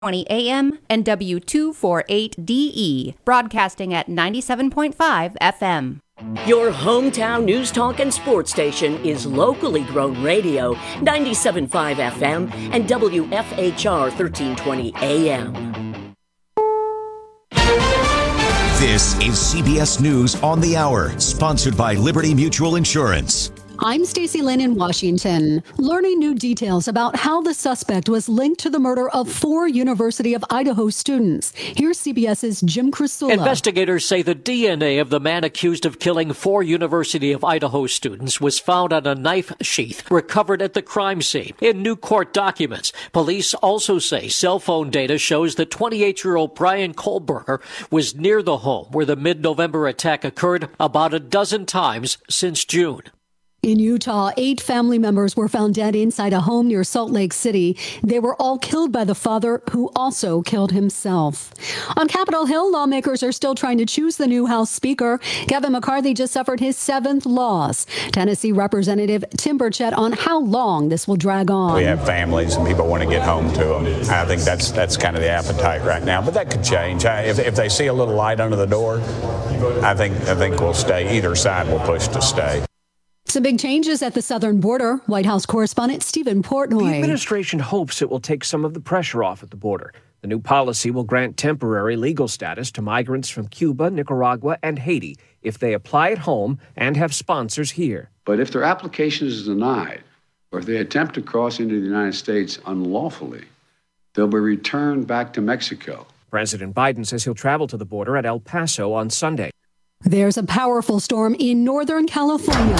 20 AM and W248DE, broadcasting at 97.5 FM. Your hometown news talk and sports station is locally grown radio, 97.5 FM and WFHR 1320 AM. This is CBS News on the Hour, sponsored by Liberty Mutual Insurance. I'm Stacey Lynn in Washington, learning new details about how the suspect was linked to the murder of 4 University of Idaho students. Here's CBS's Jim Krasula. Investigators say the DNA of the man accused of killing 4 University of Idaho students was found on a knife sheath recovered at the crime scene. In new court documents, police also say cell phone data shows that 28-year-old Brian Kohlberger was near the home where the mid-November attack occurred about a dozen times since June. In Utah, 8 family members were found dead inside a home near Salt Lake City. They were all killed by the father, who also killed himself. On Capitol Hill, lawmakers are still trying to choose the new House Speaker. Kevin McCarthy just suffered his 7th loss. Tennessee Representative Tim Burchett on how long this will drag on. We have families and people want to get home to them. I think that's kind of the appetite right now, but that could change. If they see a little light under the door, I think we'll stay. Either side will push to stay. Some big changes at the southern border. White House correspondent Stephen Portnoy. The administration hopes it will take some of the pressure off at the border. The new policy will grant temporary legal status to migrants from Cuba, Nicaragua, and Haiti if they apply at home and have sponsors here. But if their application is denied, or if they attempt to cross into the United States unlawfully, they'll be returned back to Mexico. President Biden says he'll travel to the border at El Paso on Sunday. There's a powerful storm in Northern California.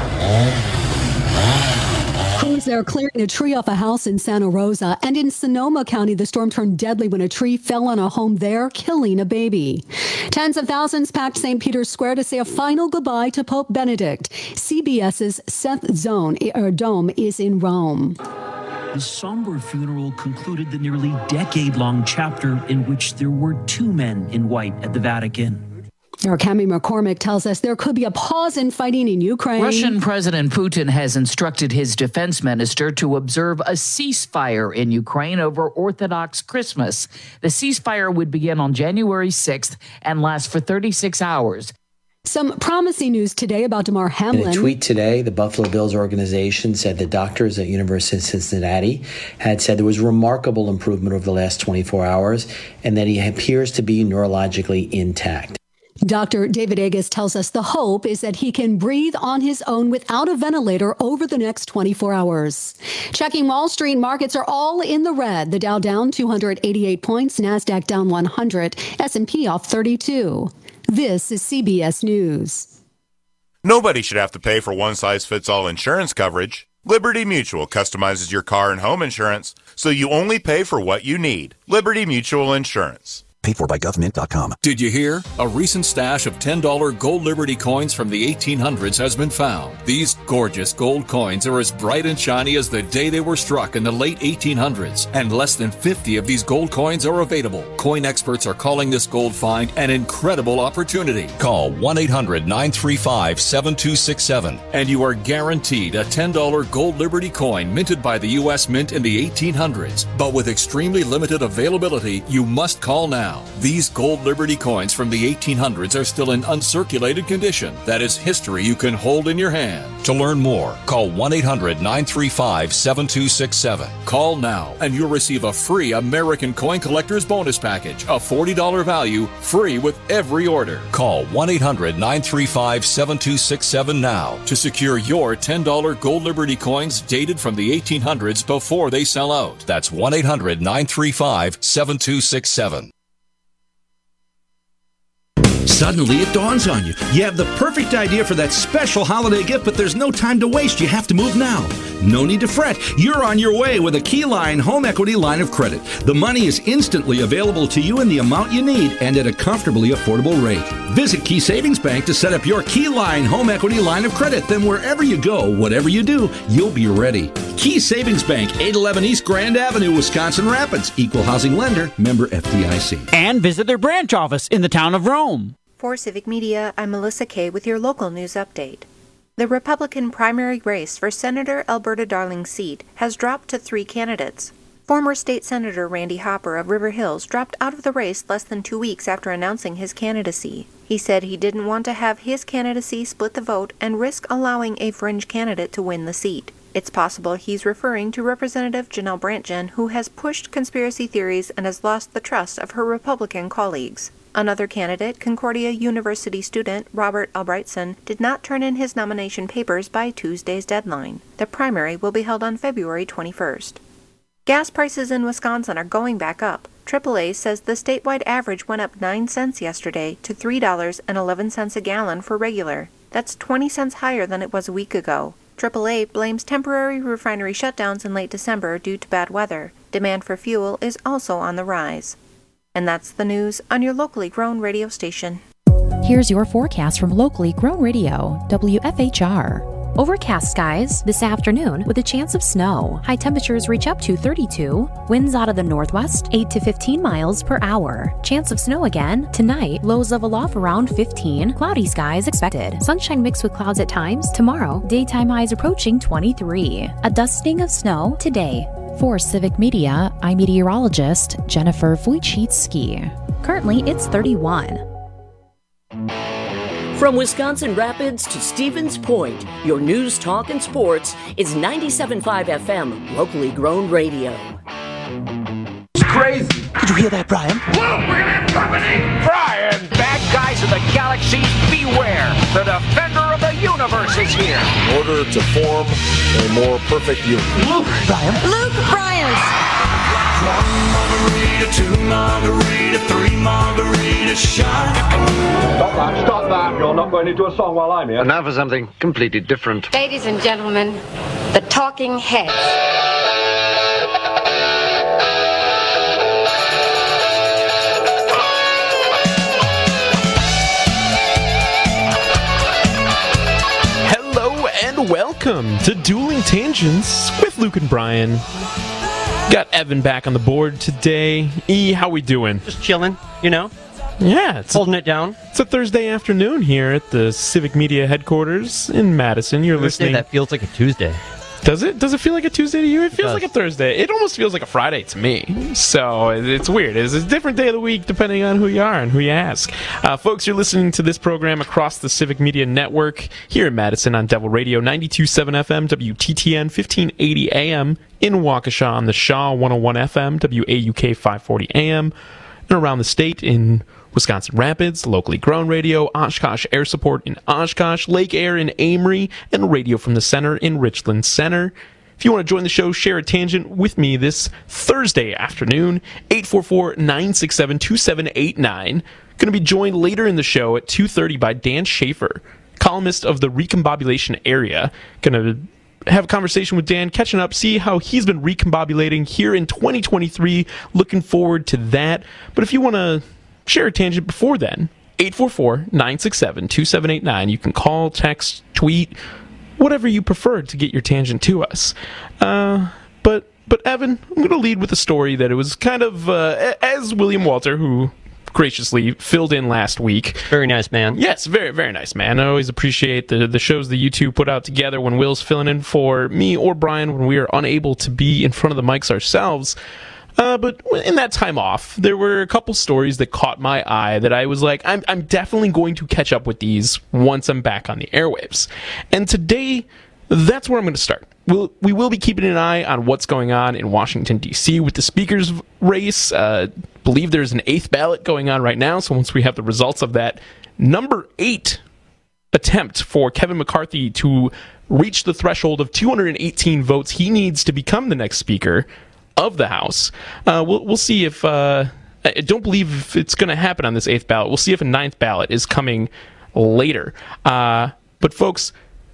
Crews there clearing a tree off a house in Santa Rosa, and in Sonoma County, the storm turned deadly when a tree fell on a home there, killing a baby. Tens of thousands packed St. Peter's Square to say a final goodbye to Pope Benedict. CBS's Seth Dome is in Rome. The somber funeral concluded the nearly decade-long chapter in which there were 2 men in white at the Vatican. Our Cami McCormick tells us there could be a pause in fighting in Ukraine. Russian President Putin has instructed his defense minister to observe a ceasefire in Ukraine over Orthodox Christmas. The ceasefire would begin on January 6th and last for 36 hours. Some promising news today about Damar Hamlin. In a tweet today, the Buffalo Bills organization said that doctors at University of Cincinnati had said there was remarkable improvement over the last 24 hours and that he appears to be neurologically intact. Dr. David Agus tells us the hope is that he can breathe on his own without a ventilator over the next 24 hours. Checking Wall Street, markets are all in the red. The Dow down 288 points, NASDAQ down 100, S&P off 32. This is CBS News. Nobody should have to pay for one-size-fits-all insurance coverage. Liberty Mutual customizes your car and home insurance, so you only pay for what you need. Liberty Mutual Insurance. Paid for by government.com. Did you hear? A recent stash of $10 gold Liberty coins from the 1800s has been found. These gorgeous gold coins are as bright and shiny as the day they were struck in the late 1800s, and less than 50 of these gold coins are available. Coin experts are calling this gold find an incredible opportunity. Call 1-800-935-7267. And you are guaranteed a $10 gold Liberty coin minted by the U.S. Mint in the 1800s. But with extremely limited availability, you must call now. These gold Liberty coins from the 1800s are still in uncirculated condition. That is history you can hold in your hand. To learn more, call 1-800-935-7267. Call now and you'll receive a free American Coin Collector's Bonus Package, a $40 value, free with every order. Call 1-800-935-7267 now to secure your $10 gold Liberty coins dated from the 1800s before they sell out. That's 1-800-935-7267. Suddenly it dawns on you. You have the perfect idea for that special holiday gift, but there's no time to waste. You have to move now. No need to fret. You're on your way with a Keyline Home Equity Line of Credit. The money is instantly available to you in the amount you need and at a comfortably affordable rate. Visit Key Savings Bank to set up your Keyline Home Equity Line of Credit. Then wherever you go, whatever you do, you'll be ready. Key Savings Bank, 811 East Grand Avenue, Wisconsin Rapids. Equal housing lender, member FDIC. And visit their branch office in the town of Rome. For Civic Media, I'm Melissa Kay with your local news update. The Republican primary race for Senator Alberta Darling's seat has dropped to 3 candidates. Former State Senator Randy Hopper of River Hills dropped out of the race less than 2 weeks after announcing his candidacy. He said he didn't want to have his candidacy split the vote and risk allowing a fringe candidate to win the seat. It's possible he's referring to Representative Janelle Brandtjen, who has pushed conspiracy theories and has lost the trust of her Republican colleagues. Another candidate, Concordia University student Robert Albrightson, did not turn in his nomination papers by Tuesday's deadline. The primary will be held on February 21st. Gas prices in Wisconsin are going back up. AAA says the statewide average went up 9 cents yesterday to $3.11 a gallon for regular. That's 20 cents higher than it was a week ago. AAA blames temporary refinery shutdowns in late December due to bad weather. Demand for fuel is also on the rise. And that's the news on your locally grown radio station. Here's your forecast from locally grown radio, WFHR. Overcast skies this afternoon with a chance of snow. High temperatures reach up to 32. Winds out of the northwest, 8 to 15 miles per hour. Chance of snow again. Tonight, lows level off around 15. Cloudy skies expected. Sunshine mixed with clouds at times. Tomorrow, daytime highs approaching 23. A dusting of snow today. For Civic Media, I'm meteorologist Jennifer Wojcicki. Currently, it's 31. From Wisconsin Rapids to Stevens Point, your news, talk, and sports is 97.5 FM, locally grown radio. It's crazy. Did you hear that, Brian? Whoa, we're gonna have company! Brian, bad guys of the galaxy, beware. The defender of the universe is here. In order to form a more perfect union. Luke Bryan. Luke Bryan. 1 margarita, 2 margarita, 3 margarita shot. Stop that. You're not going into a song while I'm here. And now for something completely different. Ladies and gentlemen, the Talking Heads. Hello and welcome to Dueling Tangents with Luke and Brian. Got Evan back on the board today. E, how we doing? Just chilling, you know? Yeah. Holding it down. It's a Thursday afternoon here at the Civic Media headquarters in Madison. You're listening. That feels like a Tuesday. Does it? Does it feel like a Tuesday to you? It feels like a Thursday. It almost feels like a Friday to me. So it's weird. It's a different day of the week depending on who you are and who you ask. Folks, you're listening to this program across the Civic Media Network here in Madison on Devil Radio 92.7 FM, WTTN 1580 AM, in Waukesha on the Shaw 101 FM, WAUK 540 AM, and around the state in Wisconsin Rapids, locally grown radio, Oshkosh Air Support in Oshkosh, Lake Air in Amory, and Radio from the Center in Richland Center. If you want to join the show, share a tangent with me this Thursday afternoon, 844-967-2789. Going to be joined later in the show at 2:30 by Dan Schaefer, columnist of the Recombobulation Area. Going to have a conversation with Dan, catching up, see how he's been recombobulating here in 2023. Looking forward to that. But if you want to share a tangent before then, 844-967-2789. You can call, text, tweet, whatever you prefer to get your tangent to us. But Evan, I'm going to lead with a story that it was kind of, as William Walter, who graciously filled in last week. Very nice man. Yes, very, very nice man. I always appreciate the shows that you two put out together when Will's filling in for me or Brian when we are unable to be in front of the mics ourselves. But in that time off, there were a couple stories that caught my eye that I was like, I'm definitely going to catch up with these once I'm back on the airwaves. And today, that's where I'm going to start. We will be keeping an eye on what's going on in Washington, D.C. with the speaker's race. Believe there's an 8th ballot going on right now, so once we have the results of that number 8 attempt for Kevin McCarthy to reach the threshold of 218 votes he needs to become the next speaker of the House. We'll see if I don't believe it's going to happen on this 8th ballot. We'll see if a 9th ballot is coming later. But folks,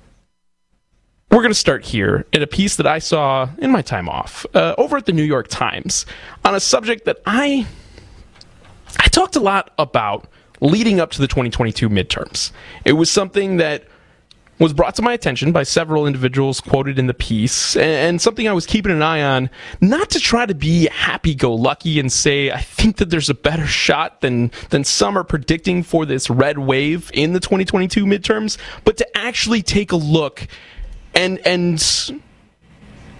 we're going to start here at a piece that I saw in my time off over at the New York Times on a subject that I talked a lot about leading up to the 2022 midterms. It was something that was brought to my attention by several individuals quoted in the piece, and something I was keeping an eye on, not to try to be happy-go-lucky and say, I think that there's a better shot than some are predicting for this red wave in the 2022 midterms, but to actually take a look and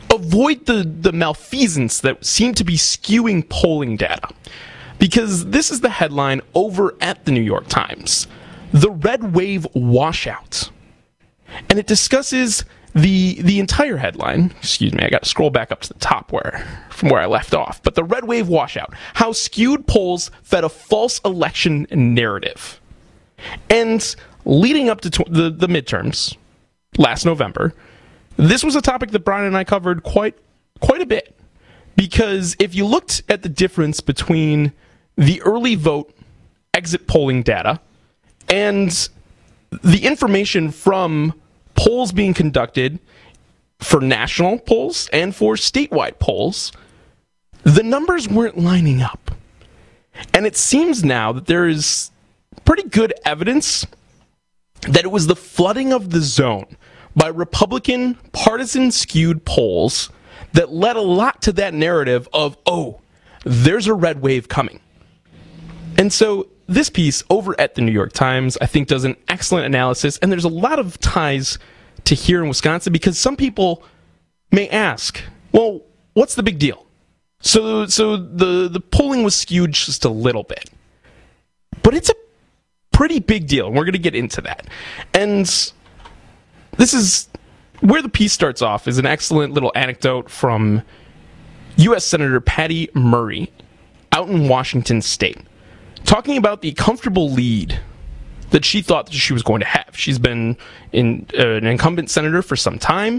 avoid the malfeasance that seem to be skewing polling data. Because this is the headline over at the New York Times. The red wave washout. And it discusses the entire headline. Excuse me, I got to scroll back up to the top from where I left off. But the red wave washout. How skewed polls fed a false election narrative. And leading up to the midterms last November, this was a topic that Brian and I covered quite a bit. Because if you looked at the difference between the early vote exit polling data and the information from polls being conducted for national polls and for statewide polls, the numbers weren't lining up. And it seems now that there is pretty good evidence that it was the flooding of the zone by Republican partisan skewed polls that led a lot to that narrative of, oh, there's a red wave coming. And so this piece over at the New York Times, I think, does an excellent analysis, and there's a lot of ties to here in Wisconsin because some people may ask, well, what's the big deal? So the polling was skewed just a little bit. But it's a pretty big deal, and we're going to get into that. And this is where the piece starts off, is an excellent little anecdote from U.S. Senator Patty Murray out in Washington State, talking about the comfortable lead that she thought that she was going to have. She's been an incumbent senator for some time.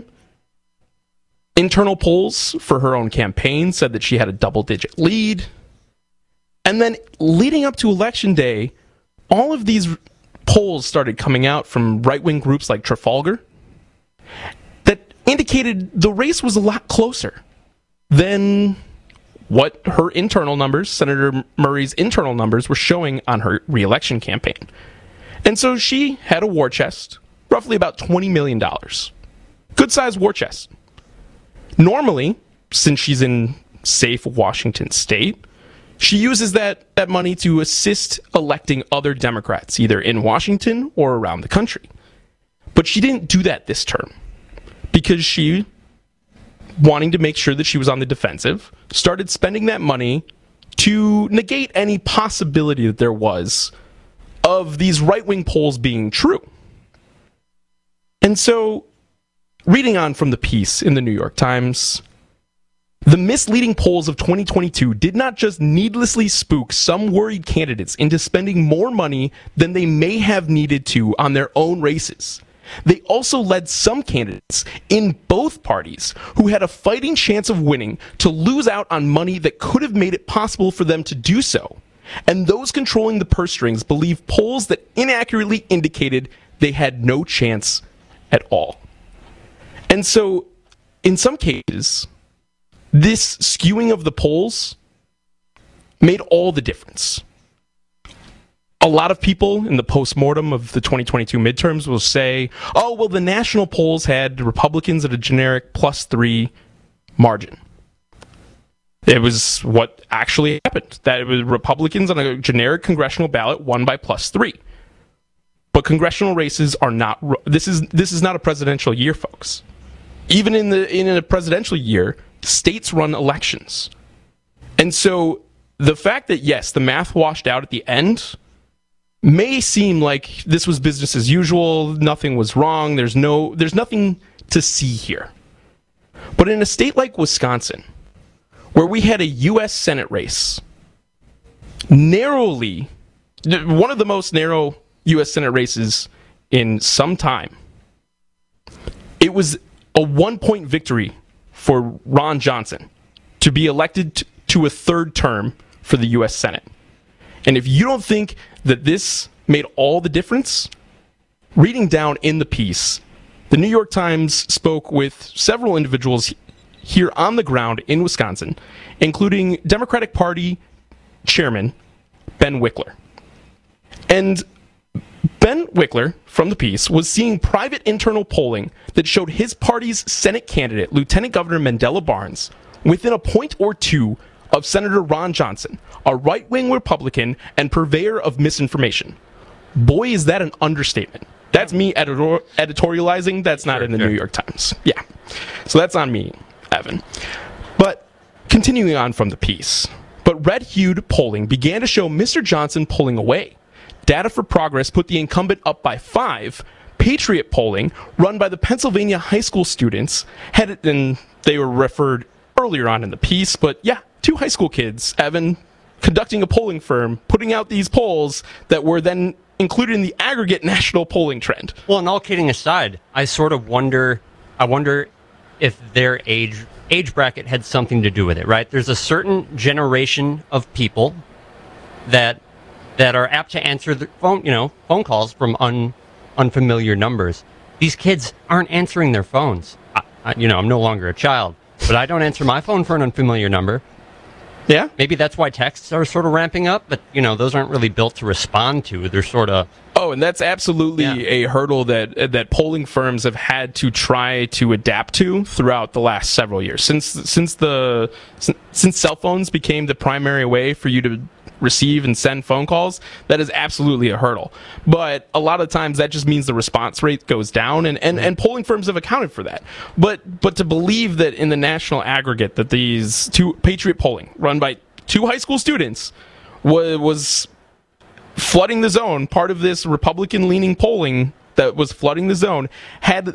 Internal polls for her own campaign said that she had a double-digit lead. And then leading up to Election Day, all of these polls started coming out from right-wing groups like Trafalgar that indicated the race was a lot closer than what her internal numbers, Senator Murray's internal numbers, were showing on her re-election campaign. And so she had a war chest, roughly about $20 million. Good-sized war chest. Normally, since she's in safe Washington State, she uses that money to assist electing other Democrats, either in Washington or around the country. But she didn't do that this term because she, wanting to make sure that she was on the defensive, started spending that money to negate any possibility that there was of these right-wing polls being true. And so, reading on from the piece in the New York Times, the misleading polls of 2022 did not just needlessly spook some worried candidates into spending more money than they may have needed to on their own races. They also led some candidates in both parties who had a fighting chance of winning to lose out on money that could have made it possible for them to do so. And those controlling the purse strings believe polls that inaccurately indicated they had no chance at all. And so, in some cases, this skewing of the polls made all the difference. A lot of people in the postmortem of the 2022 midterms will say, oh, well, the national polls had Republicans at a generic +3 margin. It was what actually happened. That it was Republicans on a generic congressional ballot won by +3. But congressional races are not. This is not a presidential year, folks. Even in a presidential year, states run elections, and so the fact that yes, the math washed out at the end may seem like this was business as usual. Nothing was wrong. There's nothing to see here. But in a state like Wisconsin, where we had a U.S. Senate race, narrowly, one of the most narrow U.S. Senate races in some time, it was a 1-point victory for Ron Johnson to be elected to a third term for the U.S. Senate. And if you don't think that this made all the difference, reading down in the piece, the New York Times spoke with several individuals here on the ground in Wisconsin, including Democratic Party Chairman Ben Wickler. And Ben Wickler, from the piece, was seeing private internal polling that showed his party's Senate candidate, Lieutenant Governor Mandela Barnes, within a point or two of Senator Ron Johnson, a right-wing Republican and purveyor of misinformation. Boy, is that an understatement. That's me editorializing. That's not in the New York Times. Yeah. So that's on me. Evan. But continuing on from the piece, but red-hued polling began to show Mr. Johnson pulling away. Data for Progress put the incumbent up by 5. Patriot polling, run by the Pennsylvania high school students, and they were referred earlier on in the piece, but yeah, 2 high school kids, Evan, conducting a polling firm, putting out these polls that were then included in the aggregate national polling trend. Well, and all kidding aside, I sort of wonder if their age bracket had something to do with it, right? There's a certain generation of people that are apt to answer the phone calls from unfamiliar numbers. These kids aren't answering their phones. I'm no longer a child, but I don't answer my phone for an unfamiliar number. Yeah. Maybe that's why texts are sort of ramping up, but, those aren't really built to respond to. They're sort of... Oh, and that's absolutely a hurdle that polling firms have had to try to adapt to throughout the last several years. Since cell phones became the primary way for you to receive and send phone calls, that is absolutely a hurdle. But a lot of times that just means the response rate goes down, and polling firms have accounted for that. But to believe that in the national aggregate that these 2 Patriot polling, run by 2 high school students, was flooding the zone, part of this Republican-leaning polling that was flooding the zone, had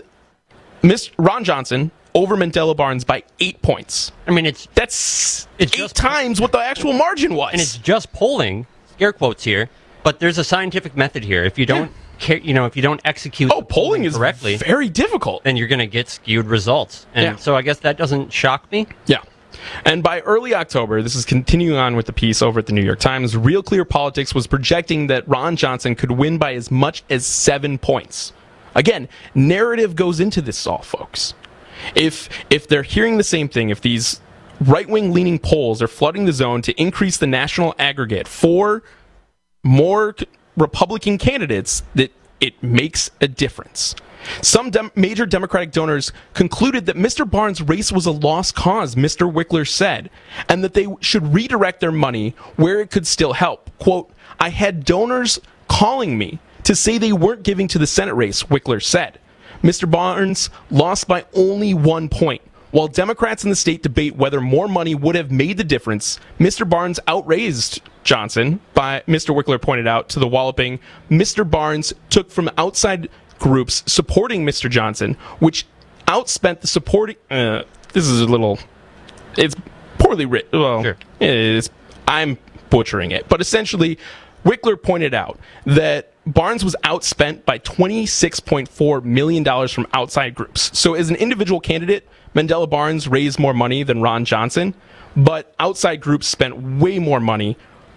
Ron Johnson over Mandela Barnes by 8 points. I mean, that's 8 times what the actual margin was. And it's just polling, scare quotes here, but there's a scientific method here. If you don't if you don't execute polling is correctly, very difficult, then you're going to get skewed results. And so I guess that doesn't shock me. Yeah. And by early October, this is continuing on with the piece over at the New York Times, Real Clear Politics was projecting that Ron Johnson could win by as much as 7 points. Again, narrative goes into this all, folks. If they're hearing the same thing, if these right-wing leaning polls are flooding the zone to increase the national aggregate for more Republican candidates, that it makes a difference. Some major Democratic donors concluded that Mr. Barnes' race was a lost cause, Mr. Wickler said, and that they should redirect their money where it could still help. Quote, I had donors calling me to say they weren't giving to the Senate race, Wickler said. Mr. Barnes lost by only 1 point. While Democrats in the state debate whether more money would have made the difference, Mr. Barnes outraised Johnson, by Mr. Wickler pointed out, to the walloping Mr. Barnes took from outside groups supporting Mr. Johnson, which outspent the supporting... this is a little... It's poorly written. Well, sure. I'm butchering it. But essentially, Wickler pointed out that Barnes was outspent by $26.4 million from outside groups. So as an individual candidate, Mandela Barnes raised more money than Ron Johnson, but outside groups spent way more money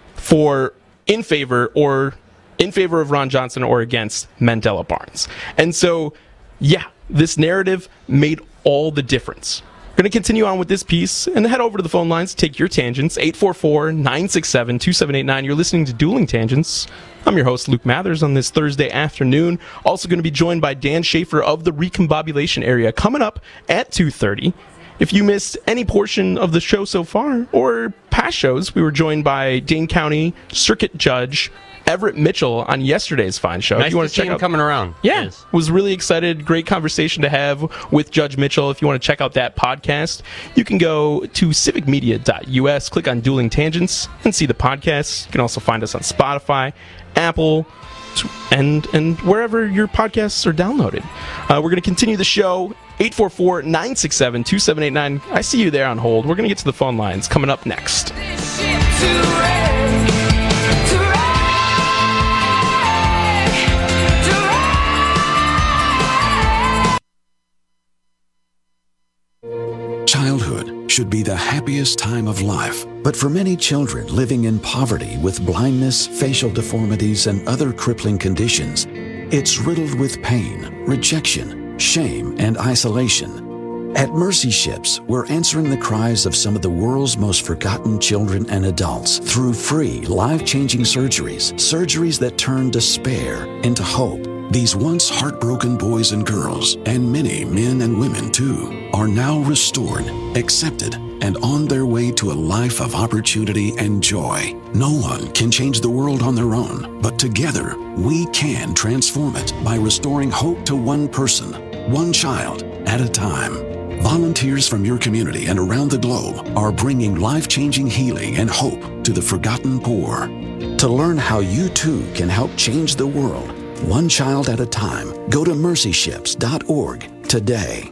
in favor of Ron Johnson or against Mandela Barnes. And so, yeah, this narrative made all the difference. We're going to continue on with this piece and head over to the phone lines to take your tangents. 844-967-2789. You're listening to Dueling Tangents. I'm your host, Luke Mathers, on this Thursday afternoon. Also going to be joined by Dan Schaefer of the Recombobulation Area coming up at 2:30. If you missed any portion of the show so far or past shows, we were joined by Dane County Circuit Judge Everett Mitchell on yesterday's fine show. Nice if you want to see him coming around. Yeah, yes. Was really excited. Great conversation to have with Judge Mitchell. If you want to check out that podcast, you can go to civicmedia.us, click on Dueling Tangents, and see the podcast. You can also find us on Spotify, Apple, and wherever your podcasts are downloaded. We're going to continue the show. 844-967-2789. I see you there on hold. We're going to get to the phone lines coming up next. Childhood should be the happiest time of life, but for many children living in poverty with blindness, facial deformities, and other crippling conditions, it's riddled with pain, rejection, shame, and isolation. At Mercy Ships, we're answering the cries of some of the world's most forgotten children and adults through free, life-changing surgeries that turn despair into hope. These once heartbroken boys and girls, and many men and women too, are now restored, accepted, and on their way to a life of opportunity and joy. No one can change the world on their own, but together we can transform it by restoring hope to one person, one child at a time. Volunteers from your community and around the globe are bringing life-changing healing and hope to the forgotten poor. To learn how you too can help change the world, one child at a time, go to mercyships.org today.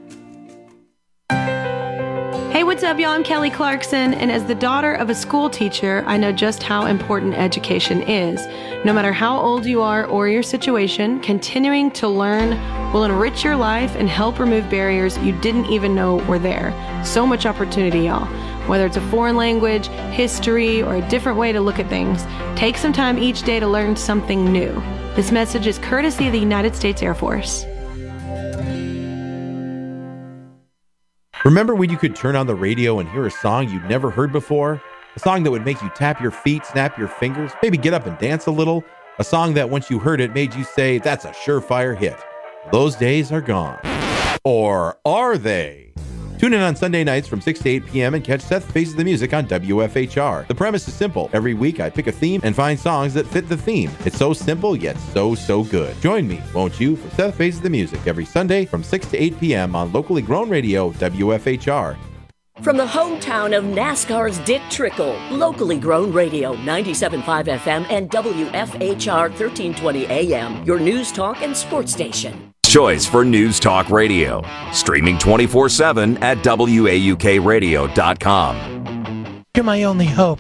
Hey, what's up, y'all? I'm Kelly Clarkson, and as the daughter of a school teacher, I know just how important education is. No matter how old you are or your situation, continuing to learn will enrich your life and help remove barriers you didn't even know were there. So much opportunity, y'all. Whether it's a foreign language, history, or a different way to look at things, take some time each day to learn something new. This message is courtesy of the United States Air Force. Remember when you could turn on the radio and hear a song you'd never heard before? A song that would make you tap your feet, snap your fingers, maybe get up and dance a little? A song that once you heard it made you say, that's a surefire hit. Those days are gone. Or are they? Tune in on Sunday nights from 6 to 8 p.m. and catch Seth Faces the Music on WFHR. The premise is simple. Every week I pick a theme and find songs that fit the theme. It's so simple, yet so good. Join me, won't you, for Seth Faces the Music every Sunday from 6 to 8 p.m. on locally grown radio, WFHR. From the hometown of NASCAR's Dick Trickle, locally grown radio, 97.5 FM and WFHR 1320 AM, your news talk and sports station. Choice for News Talk Radio. Streaming 24/7 at WAUKradio.com. You're my only hope.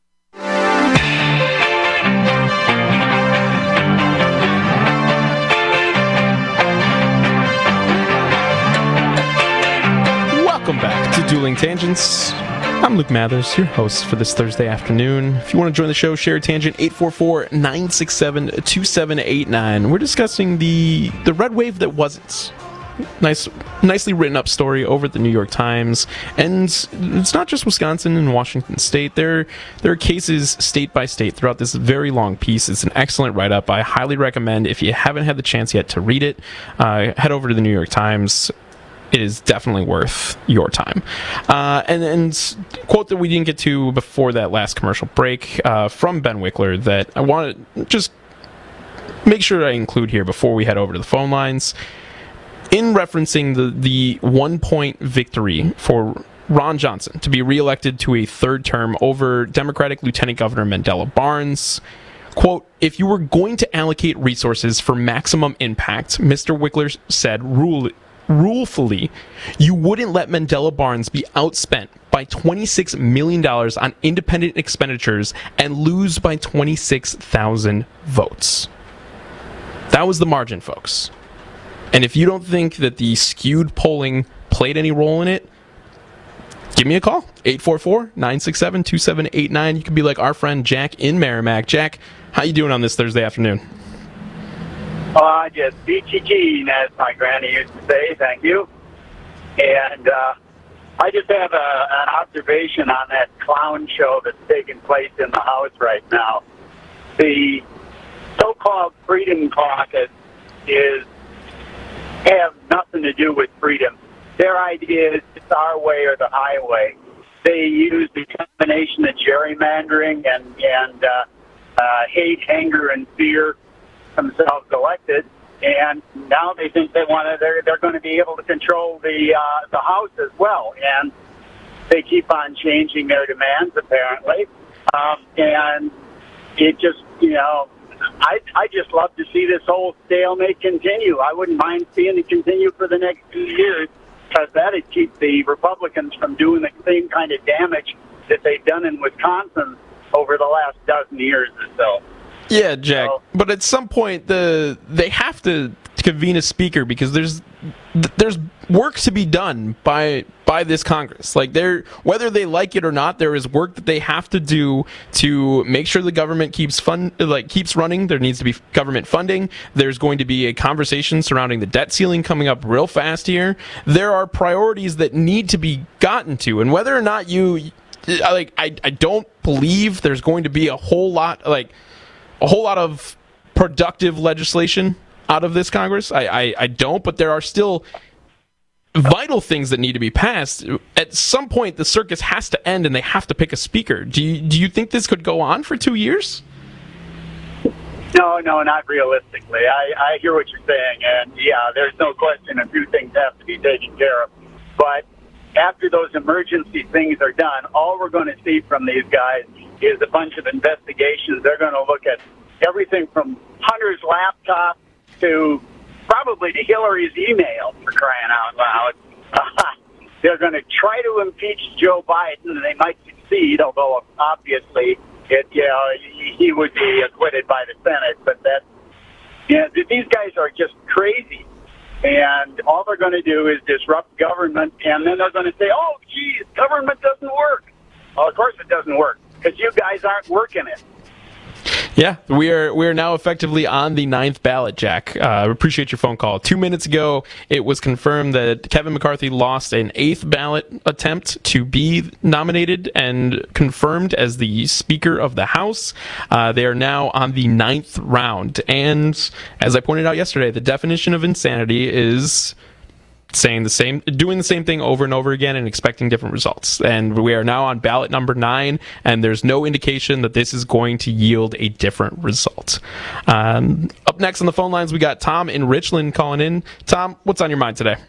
Welcome back to Dueling Tangents. I'm Luke Mathers, your host for this Thursday afternoon. If you want to join the show, share a tangent, 844-967-2789. We're discussing the red wave that wasn't. Nicely written up story over at the New York Times. And it's not just Wisconsin and Washington State. There are cases state by state throughout this very long piece. It's an excellent write-up. I highly recommend, if you haven't had the chance yet to read it, head over to the New York Times. It is definitely worth your time. And quote that we didn't get to before that last commercial break from Ben Wickler that I want to just make sure I include here before we head over to the phone lines. In referencing the 1-point victory for Ron Johnson to be reelected to a third term over Democratic Lieutenant Governor Mandela Barnes, quote, if you were going to allocate resources for maximum impact, Mr. Wickler said rulefully, you wouldn't let Mandela Barnes be outspent by $26 million on independent expenditures and lose by 26,000 votes. That was the margin, folks. And if you don't think that the skewed polling played any role in it, give me a call, 844-967-2789. You can be like our friend Jack in Merrimack. Jack, how you doing on this Thursday afternoon? Just peachy keen, as my granny used to say. Thank you. And I just have an observation on that clown show that's taking place in the House right now. The so-called Freedom Caucus have nothing to do with freedom. Their idea is it's our way or the highway. They use the combination of gerrymandering and hate, anger, and fear themselves elected, and now they think they're going to be able to control the House as well, and they keep on changing their demands apparently, and it just I just love to see this whole stalemate continue. I wouldn't mind seeing it continue for the next 2 years, because that'd keep the Republicans from doing the same kind of damage that they've done in Wisconsin over the last dozen years or so. Yeah, Jack. But at some point, they have to convene a speaker, because there's work to be done by this Congress. Like, whether they like it or not, there is work that they have to do to make sure the government keeps running. There needs to be government funding. There's going to be a conversation surrounding the debt ceiling coming up real fast here. There are priorities that need to be gotten to, and whether or not I don't believe there's going to be a whole lot of productive legislation out of this Congress. I don't, but there are still vital things that need to be passed. At some point, the circus has to end, and they have to pick a speaker. Do you think this could go on for 2 years? No, not realistically. I hear what you're saying, and yeah, there's no question a few things have to be taken care of. But after those emergency things are done, all we're going to see from these guys is a bunch of investigations. They're going to look at everything from Hunter's laptop to probably to Hillary's email, for crying out loud. They're going to try to impeach Joe Biden, and they might succeed, although obviously he would be acquitted by the Senate. But these guys are just crazy. And all they're going to do is disrupt government, and then they're going to say, oh, geez, government doesn't work. Well, of course it doesn't work, because you guys aren't working it. Yeah, we are now effectively on the 9th ballot, Jack. Appreciate your phone call. 2 minutes ago, it was confirmed that Kevin McCarthy lost an 8th ballot attempt to be nominated and confirmed as the Speaker of the House. They are now on the 9th round. And as I pointed out yesterday, the definition of insanity is doing the same thing over and over again and expecting different results. And we are now on ballot number 9, and there's no indication that this is going to yield a different result. Up next on the phone lines, we got Tom in Richland calling in. Tom, what's on your mind today?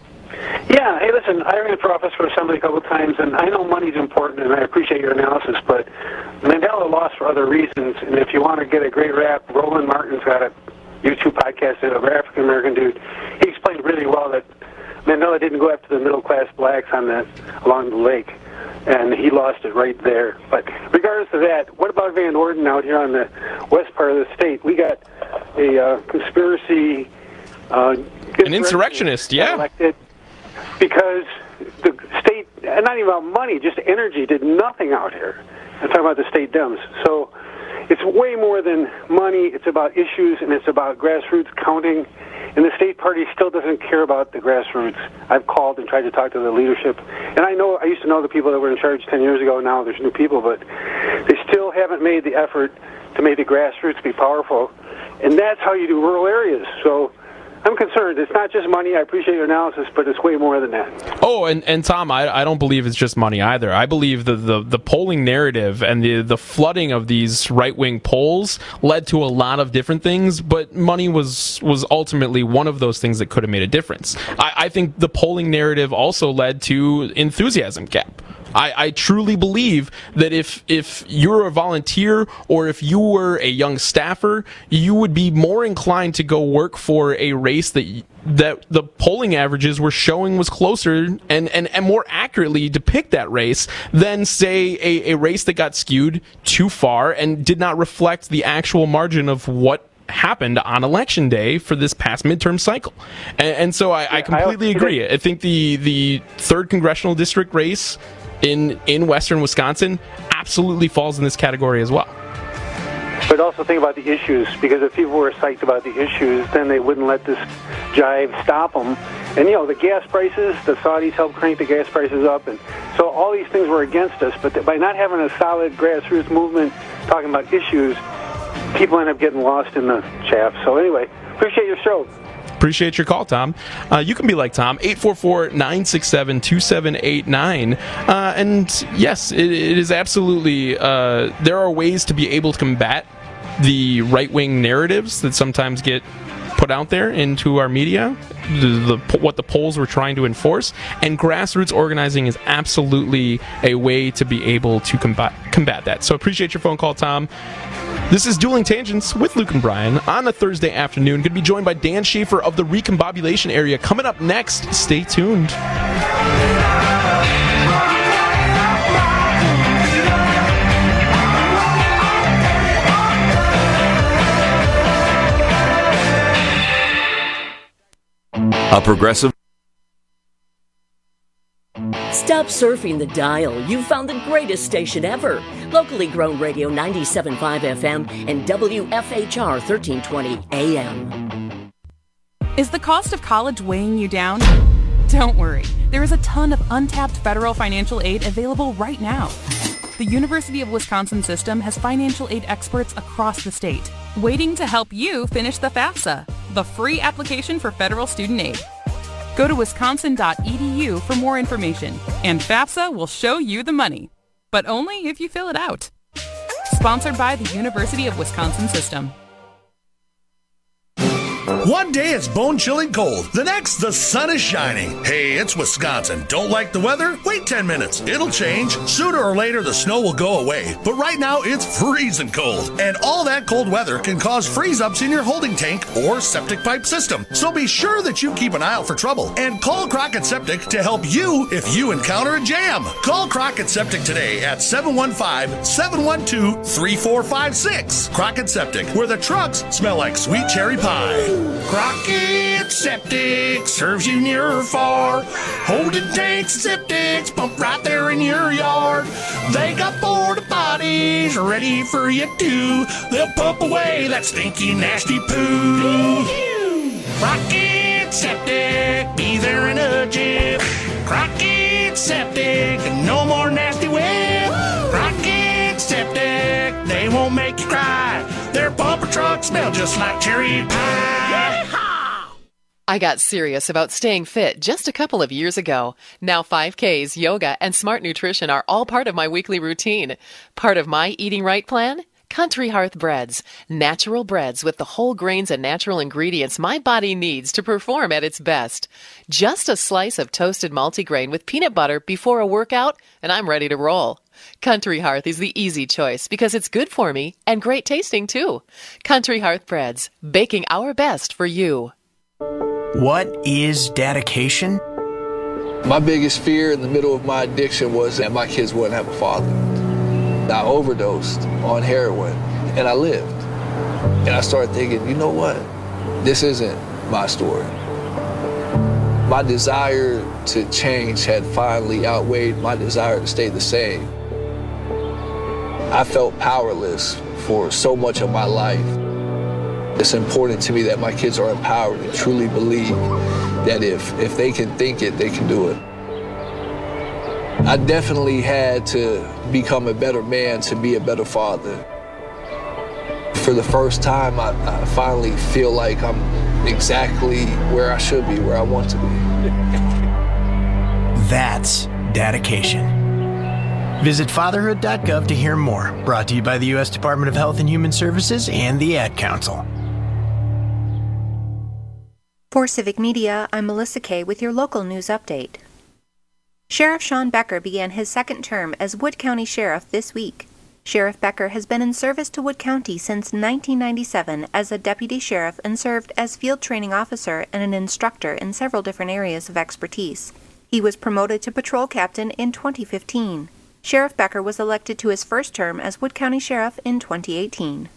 Yeah, hey, listen, I ran for office for Assembly a couple of times, and I know money's important, and I appreciate your analysis, but Mandela lost for other reasons, and if you want to get a great rap, Roland Martin's got a YouTube podcast, an African-American dude. He explained really well that Mandela didn't go after the middle-class blacks along the lake, and he lost it right there. But regardless of that, what about Van Orden out here on the west part of the state? We got a conspiracy... an insurrectionist, yeah. Elected because the state, and not even about money, just energy, did nothing out here. I'm talking about the state Dems. So it's way more than money. It's about issues, and it's about grassroots counting. And the state party still doesn't care about the grassroots. I've called and tried to talk to the leadership. And I used to know the people that were in charge 10 years ago. Now there's new people, but they still haven't made the effort to make the grassroots be powerful. And that's how you do rural areas. So I'm concerned. It's not just money. I appreciate your analysis, but it's way more than that. Oh, and Tom, I don't believe it's just money either. I believe the polling narrative and the flooding of these right-wing polls led to a lot of different things, but money was ultimately one of those things that could have made a difference. I think the polling narrative also led to enthusiasm gap. I truly believe that if you're a volunteer or if you were a young staffer, you would be more inclined to go work for a race that the polling averages were showing was closer and more accurately depict that race than, say, a race that got skewed too far and did not reflect the actual margin of what happened on election day for this past midterm cycle. And so I completely agree. I think the 3rd congressional district race in western Wisconsin absolutely falls in this category as well. But also think about the issues, because if people were psyched about the issues, then they wouldn't let this jive stop them. And, the gas prices, the Saudis helped crank the gas prices up, and so all these things were against us. But by not having a solid grassroots movement talking about issues, people end up getting lost in the chaff. So anyway, appreciate your show. Appreciate your call, Tom. You can be like Tom, 844-967-2789. And yes, it is absolutely, there are ways to be able to combat the right-wing narratives that sometimes get put out there into our media, what the polls were trying to enforce, and grassroots organizing is absolutely a way to be able to combat that. So appreciate your phone call, Tom. This is Dueling Tangents with Luke and Brian on a Thursday afternoon. Going to be joined by Dan Schaefer of the Recombobulation Area. Coming up next, stay tuned. A Progressive. Stop surfing the dial. You've found the greatest station ever. Locally grown radio 97.5 FM and WFHR 1320 AM. Is the cost of college weighing you down? Don't worry. There is a ton of untapped federal financial aid available right now. The University of Wisconsin system has financial aid experts across the state, waiting to help you finish the FAFSA, the free application for federal student aid. Go to wisconsin.edu for more information, and FAFSA will show you the money, but only if you fill it out. Sponsored by the University of Wisconsin system. One day it's bone-chilling cold. The next, the sun is shining. Hey, it's Wisconsin. Don't like the weather? Wait 10 minutes. It'll change. Sooner or later, the snow will go away. But right now, it's freezing cold. And all that cold weather can cause freeze-ups in your holding tank or septic pipe system. So be sure that you keep an eye out for trouble. And call Crockett Septic to help you if you encounter a jam. Call Crockett Septic today at 715-712-3456. Crockett Septic, where the trucks smell like sweet cherry pie. Crockett Septic serves you near or far. Holding tanks and septics pump right there in your yard. They got porta potties ready for you too. They'll pump away that stinky, nasty poo. Crockett Septic, be there in a jiff. Crockett Septic, no more nasty whip. Crockett Septic, they won't make you cry. Their bumper trucks smell just like cherry pie. I got serious about staying fit just a couple of years ago. Now 5Ks, yoga, and smart nutrition are all part of my weekly routine. Part of my eating right plan? Country Hearth Breads. Natural breads with the whole grains and natural ingredients my body needs to perform at its best. Just a slice of toasted multigrain with peanut butter before a workout, and I'm ready to roll. Country Hearth is the easy choice because it's good for me and great tasting too. Country Hearth Breads, baking our best for you. What is dedication? My biggest fear in the middle of my addiction was that my kids wouldn't have a father. I overdosed on heroin, and I lived. And I started thinking, you know what? This isn't my story. My desire to change had finally outweighed my desire to stay the same. I felt powerless for so much of my life. It's important to me that my kids are empowered and truly believe that if they can think it, they can do it. I definitely had to become a better man to be a better father. For the first time, I finally feel like I'm exactly where I should be, where I want to be. That's dedication. Visit fatherhood.gov to hear more. Brought to you by the U.S. Department of Health and Human Services and the Ad Council. For Civic Media, I'm Melissa Kay with your local news update. Sheriff Sean Becker began his second term as Wood County Sheriff this week. Sheriff Becker has been in service to Wood County since 1997 as a deputy sheriff and served as field training officer and an instructor in several different areas of expertise. He was promoted to patrol captain in 2015. Sheriff Becker was elected to his first term as Wood County Sheriff in 2018.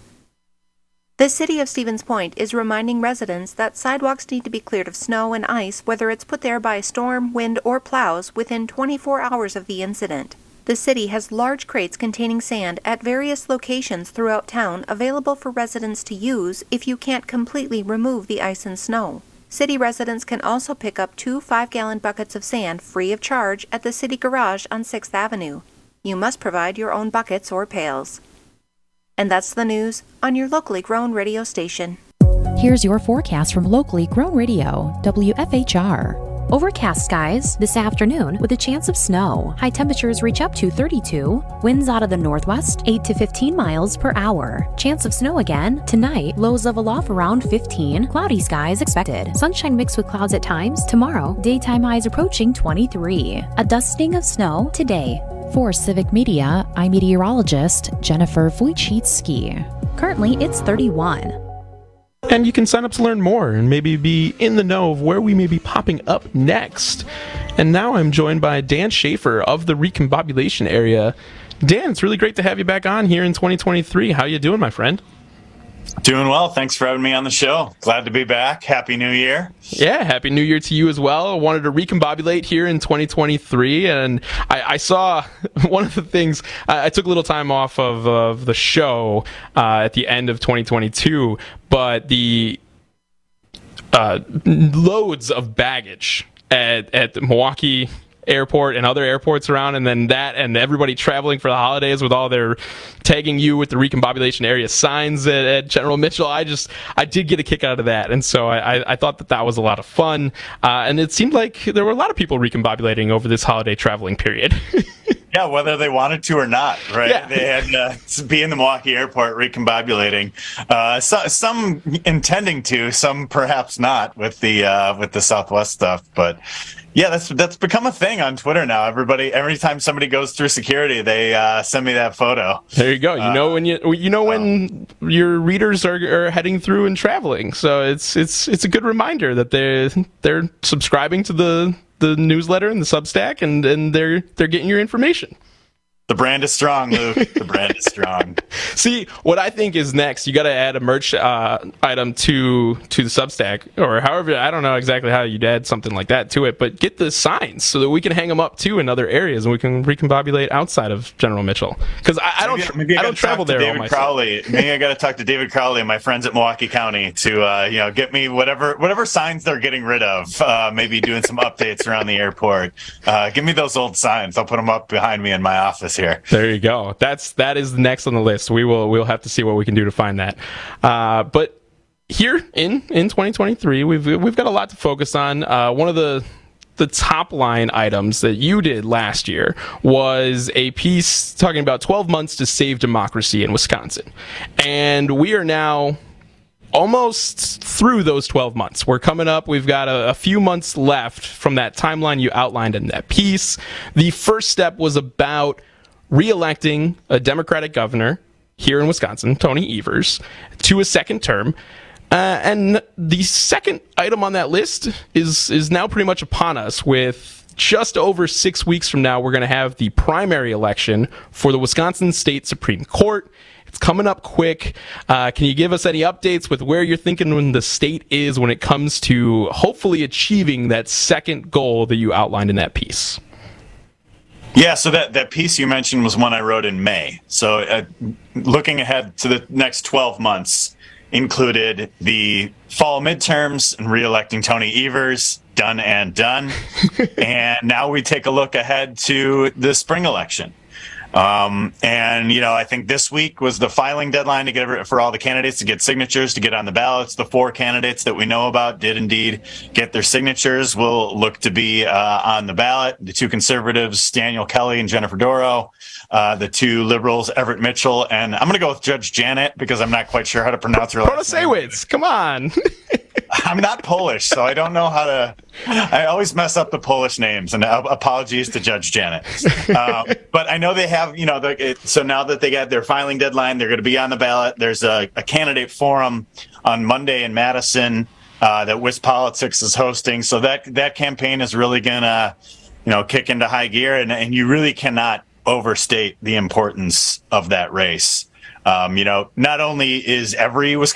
The City of Stevens Point is reminding residents that sidewalks need to be cleared of snow and ice, whether it's put there by storm, wind, or plows, within 24 hours of the incident. The city has large crates containing sand at various locations throughout town available for residents to use if you can't completely remove the ice and snow. City residents can also pick up 2 5-gallon buckets of sand free of charge at the city garage on 6th Avenue. You must provide your own buckets or pails. And that's the news on your locally grown radio station. Here's your forecast from locally grown radio, WFHR. Overcast skies this afternoon with a chance of snow. High temperatures reach up to 32. Winds out of the northwest, 8 to 15 miles per hour. Chance of snow again. Tonight, lows level off around 15. Cloudy skies expected. Sunshine mixed with clouds at times. Tomorrow, daytime highs approaching 23. A dusting of snow today. For Civic Media, I'm meteorologist Jennifer Wojcicki. Currently, it's 31. And you can sign up to learn more and maybe be in the know of where we may be popping up next. And now I'm joined by Dan Schaefer of the Recombobulation Area. Dan, it's really great to have you back on here in 2023. How you doing, my friend? Doing well. Thanks for having me on the show. Glad to be back. Happy New Year. Yeah, Happy New Year to you as well. I wanted to recombobulate here in 2023, and I saw one of the things, I took a little time off of the show at the end of 2022, but the loads of baggage at the Milwaukee airport and other airports around, and then that and everybody traveling for the holidays with all their tagging you with the Recombobulation Area signs at General Mitchell. I did get a kick out of that, and so I thought that was a lot of fun, and it seemed like there were a lot of people recombobulating over this holiday traveling period. Yeah, whether they wanted to or not, right? Yeah. They had to be in the Milwaukee airport recombobulating. Some intending to, some perhaps not with the Southwest stuff. But yeah, that's become a thing on Twitter now. Every time somebody goes through security, they send me that photo. There you go. When your readers are heading through and traveling. So it's a good reminder that they're subscribing to the newsletter and the Substack, and they're getting your information. The brand is strong, Luke. The brand is strong. See, what I think is next, you got to add a merch item to the Substack, or however, I don't know exactly how you'd add something like that to it, but get the signs so that we can hang them up too in other areas, and we can recombobulate outside of General Mitchell. Because I don't travel there all myself. Maybe I got to talk to David Crowley and my friends at Milwaukee County to get me whatever signs they're getting rid of. Maybe doing some updates around the airport. Give me those old signs. I'll put them up behind me in my office here. There you go. That is next on the list. We'll have to see what we can do to find that. But here in 2023, we've got a lot to focus on. One of the top line items that you did last year was a piece talking about 12 months to save democracy in Wisconsin, and we are now almost through those 12 months. We're coming up. We've got a few months left from that timeline you outlined in that piece. The first step was about re-electing a Democratic governor here in Wisconsin, Tony Evers, to a second term. And the second item on that list is now pretty much upon us. With just over 6 weeks from now, we're going to have the primary election for the Wisconsin State Supreme Court. It's coming up quick. Can you give us any updates with where you're thinking when the state is when it comes to hopefully achieving that second goal that you outlined in that piece? Yeah, so that piece you mentioned was one I wrote in May. So looking ahead to the next 12 months included the fall midterms and re-electing Tony Evers, done and done. And now we take a look ahead to the spring election. I think this week was the filing deadline to get for all the candidates to get signatures to get on the ballots. The 4 candidates that we know about did indeed get their signatures. Will look to be on the ballot. The 2 conservatives, Daniel Kelly and Jennifer Doro. The 2 liberals, Everett Mitchell, and I'm going to go with Judge Janet because I'm not quite sure how to pronounce her last name. Protasiewicz, come on. I'm not Polish, so I don't know how to. I always mess up the Polish names, and apologies to Judge Janet. But I know they have, so now that they got their filing deadline, they're going to be on the ballot. There's a candidate forum on Monday in Madison that Wis Politics is hosting. So that campaign is really going to, kick into high gear, and you really cannot overstate the importance of that race. Not only is every race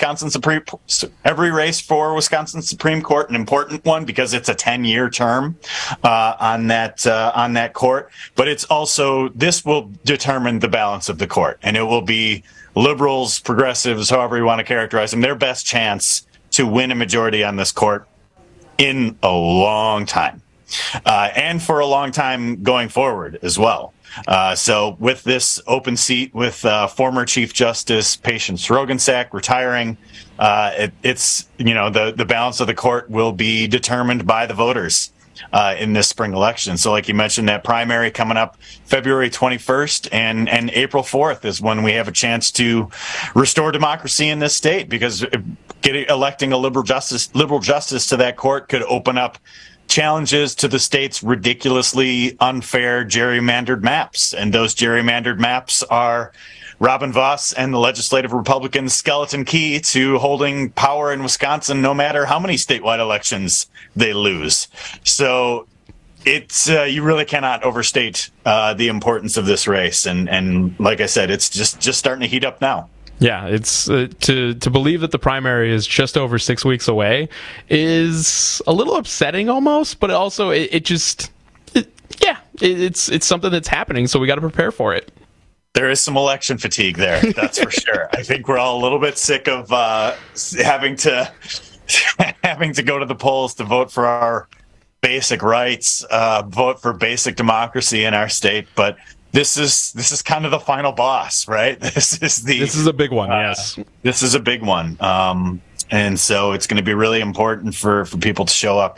for Wisconsin Supreme Court an important one because it's a 10-year term on that court, but it's also, this will determine the balance of the court, and it will be liberals, progressives, however you want to characterize them, their best chance to win a majority on this court in a long time, and for a long time going forward as well. So with this open seat with former Chief Justice Patience Roggensack retiring, it's the balance of the court will be determined by the voters in this spring election. So like you mentioned, that primary coming up February 21st and April 4th is when we have a chance to restore democracy in this state, because electing a liberal justice to that court could open up challenges to the state's ridiculously unfair gerrymandered maps. And those gerrymandered maps are Robin Voss and the legislative Republicans' skeleton key to holding power in Wisconsin, no matter how many statewide elections they lose. So it's you really cannot overstate the importance of this race. And like I said, it's just starting to heat up now. Yeah, it's to believe that the primary is just over 6 weeks away is a little upsetting almost, but also it's something that's happening, so we got to prepare for it. There is some election fatigue there, that's for sure. I think we're all a little bit sick of having to go to the polls to vote for our basic rights, vote for basic democracy in our state, but This is kind of the final boss, right? This is a big one. Yes, this is a big one, and so it's going to be really important for people to show up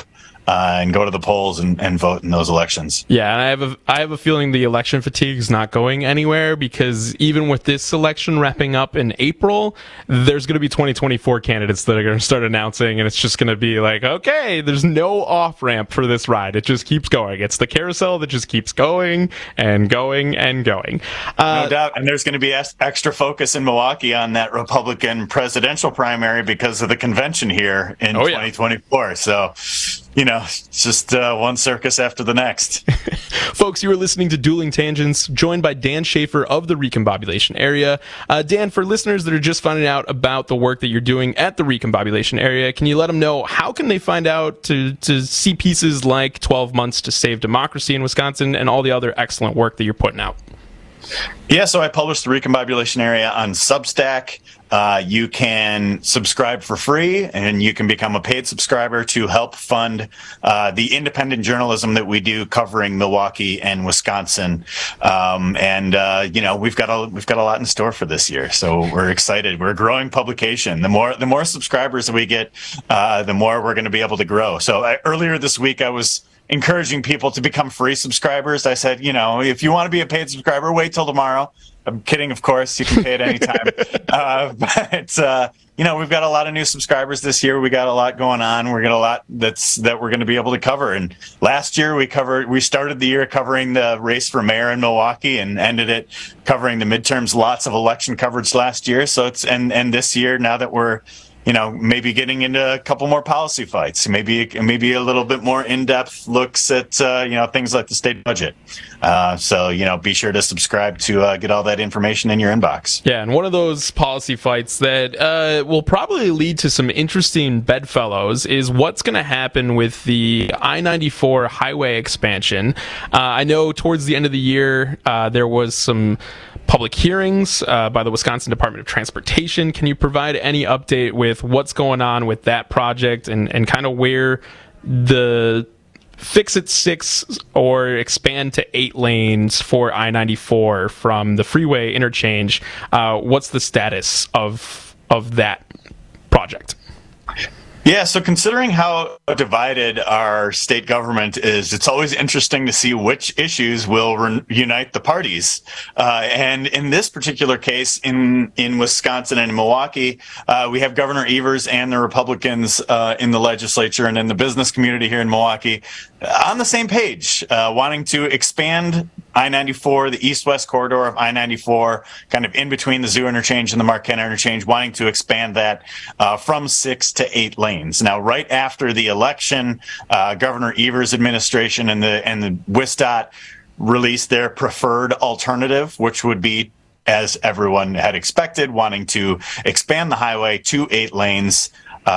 and go to the polls and vote in those elections. Yeah, and I have a feeling the election fatigue is not going anywhere, because even with this election wrapping up in April, there's going to be 2024 candidates that are going to start announcing, and it's just going to be like, okay, there's no off-ramp for this ride. It just keeps going. It's the carousel that just keeps going and going and going. No doubt. And there's going to be extra focus in Milwaukee on that Republican presidential primary because of the convention here in 2024. So, it's just one circus after the next. Folks, you are listening to Dueling Tangents, joined by Dan Schaefer of the Recombobulation Area. Dan, for listeners that are just finding out about the work that you're doing at the Recombobulation Area, can you let them know how can they find out to see pieces like 12 Months to Save Democracy in Wisconsin and all the other excellent work that you're putting out? Yeah, so I published the Recombobulation Area on Substack. You can subscribe for free, and you can become a paid subscriber to help fund the independent journalism that we do covering Milwaukee and Wisconsin. We've got a lot in store for this year, so we're excited. We're a growing publication. The more subscribers that we get, the more we're going to be able to grow. So earlier this week, I was encouraging people to become free subscribers. I said, if you want to be a paid subscriber, wait till tomorrow. I'm kidding, of course. You can pay at any time. We've got a lot of new subscribers this year. We got a lot going on. We got a lot that we're going to be able to cover. And last year we started the year covering the race for mayor in Milwaukee and ended it covering the midterms. Lots of election coverage last year. So and this year, now that we're maybe getting into a couple more policy fights, maybe a little bit more in-depth looks at, things like the state budget. Be sure to subscribe to get all that information in your inbox. Yeah, and one of those policy fights that will probably lead to some interesting bedfellows is what's going to happen with the I-94 highway expansion. I know towards the end of the year, there was some public hearings by the Wisconsin Department of Transportation. Can you provide any update with what's going on with that project and kind of where the fix it 6 or expand to 8 lanes for I-94 from the freeway interchange? What's the status of that project? Yeah, so considering how divided our state government is, it's always interesting to see which issues will unite the parties. And in this particular case, in Wisconsin and in Milwaukee, we have Governor Evers and the Republicans in the legislature and in the business community here in Milwaukee on the same page, wanting to expand I-94, the east-west corridor of I-94, kind of in between the Zoo interchange and the Marquette interchange, wanting to expand that from 6 to 8 lanes. Now, right after the election, Governor Evers' administration and the WISDOT released their preferred alternative, which would be, as everyone had expected, wanting to expand the highway to 8 lanes.